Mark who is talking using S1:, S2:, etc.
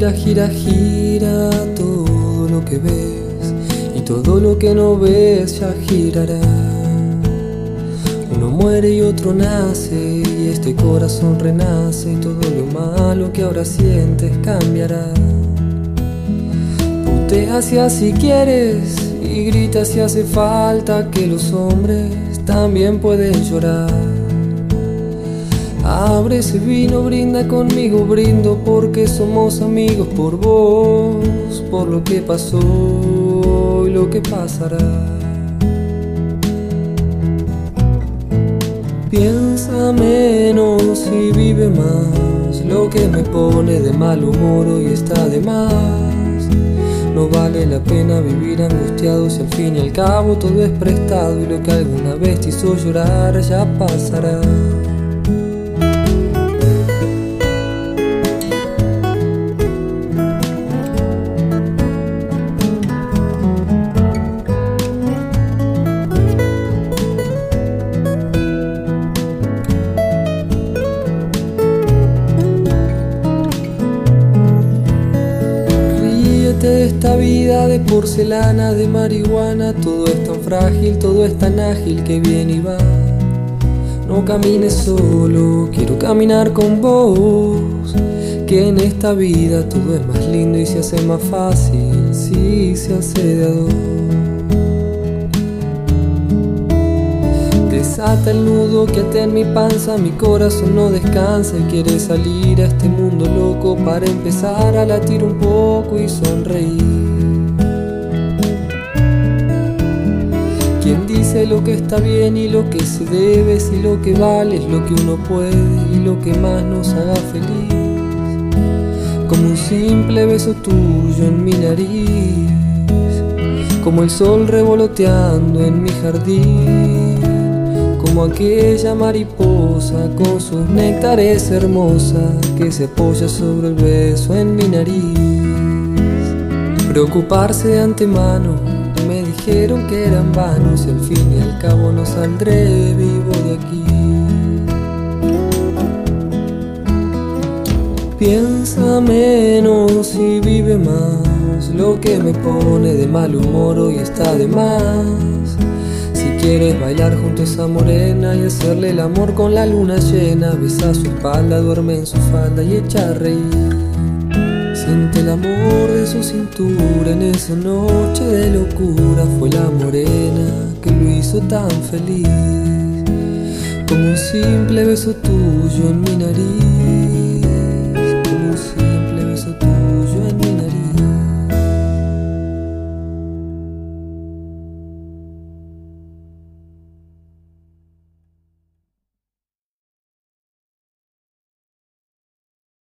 S1: gira, gira, gira todo lo que ves, y todo lo que no ves ya girará. Uno muere y otro nace, y este corazón renace, y todo lo malo que ahora sientes cambiará. Putea si así quieres, y grita si hace falta, que los hombres también pueden llorar. Abre ese vino, brinda conmigo, brindo porque somos amigos, por vos, por lo que pasó y lo que pasará. Piensa menos y vive más, lo que me pone de mal humor hoy está de más. No vale la pena vivir angustiado si al fin y al cabo todo es prestado, y lo que alguna vez te hizo llorar ya pasará. Esta vida de porcelana, de marihuana, todo es tan frágil, todo es tan ágil que viene y va. No camines solo, quiero caminar con vos, que en esta vida todo es más lindo y se hace más fácil si se hace de a dos. Desata el nudo que ata en mi panza, mi corazón no descansa y quiere salir a este mundo loco para empezar a latir un poco y sonreír. ¿Quién dice lo que está bien y lo que se debe? Si lo que vale es lo que uno puede y lo que más nos haga feliz. Como un simple beso tuyo en mi nariz, como el sol revoloteando en mi jardín, como aquella mariposa con sus néctares hermosa que se apoya sobre el beso en mi nariz. Preocuparse de antemano, me dijeron que eran vanos, y al fin y al cabo no saldré vivo de aquí. Piensa menos y vive más, lo que me pone de mal humor hoy está de más. Si quieres bailar junto a esa morena y hacerle el amor con la luna llena, besa su espalda, duerme en su falda y echa a reír. Siente el amor de su cintura en esa noche de locura. Fue la morena que lo hizo tan feliz, como un simple beso tuyo en mi nariz.